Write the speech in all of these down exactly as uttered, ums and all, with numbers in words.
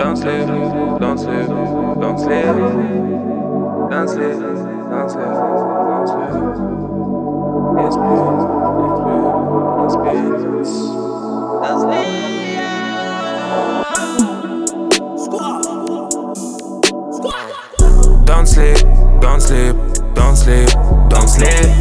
Don't sleep, don't sleep, don't sleep. Don't sleep, don't sleep, don't sleep. Yes, please, yes, please, yes, please. Don't sleep. Squad. Squad. Don't sleep, don't sleep, don't sleep, don't sleep.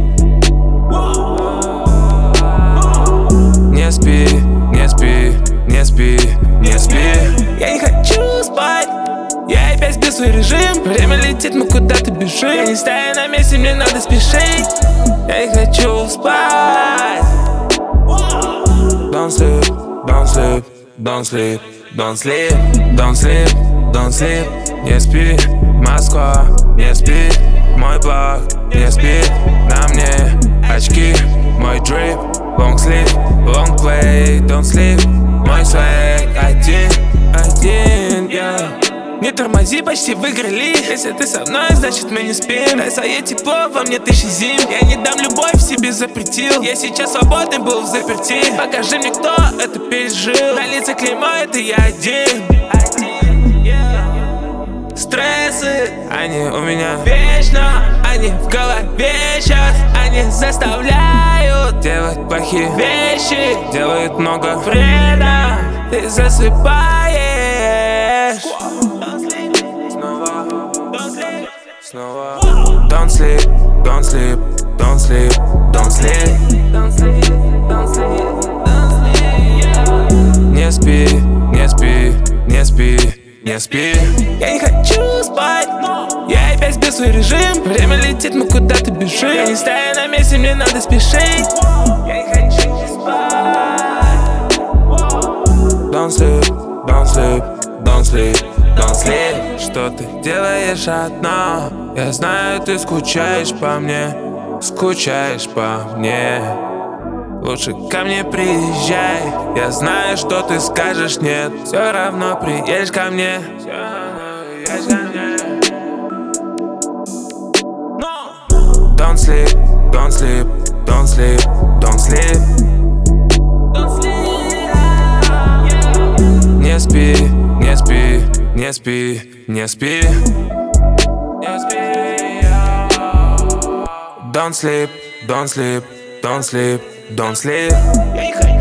Не спи, не спи, не спи, не спи. Я не хочу спать, я опять сбил свой режим. Время летит, мы куда-то бежим. Я не стою на месте, мне надо спешить. Я не хочу спать. Don't sleep, don't sleep, don't sleep, don't sleep, don't sleep, don't sleep. Не спи, Москва, не спи. Мой блог, не спи. На мне очки, мой дрип. Long sleep, long play, don't sleep. Мой свек один, один, yeah. Не тормози, почти выиграли. Если ты со мной, значит мы не спим. Дай свое тепло, во мне тысячи зим. Я не дам любовь, себе запретил. Я сейчас свободный был в заперти. Покажи мне, кто это пережил. На лице клеймо, это я один. Один, yeah. Стрессы, они у меня вечно. Они в голове сейчас. Они заставляют делать плохие вещи. Делают много вреда. Ты засыпаешь. Снова, снова. Don't sleep, don't sleep, don't sleep, don't sleep. Don't sleep, don't sleep, don't sleep. Не спи, не спи, не спи, не спи. Я не хочу спать, я опять сбил свой режим. Время летит, мы куда-то бежим. Я не стою на месте, мне надо спешить. Я не хочу спать. Don't sleep, don't sleep, don't sleep, don't sleep. Что ты делаешь одна? Я знаю, ты скучаешь по мне, скучаешь по мне. Лучше ко мне приезжай. Я знаю, что ты скажешь нет. Все равно приедешь ко мне. Все равно приедешь ко мне. Don't sleep, don't sleep, don't sleep, don't sleep. Don't sleep. Не спи, не спи, не спи, не спи. Не спи. Don't sleep, don't sleep, don't sleep, don't sleep.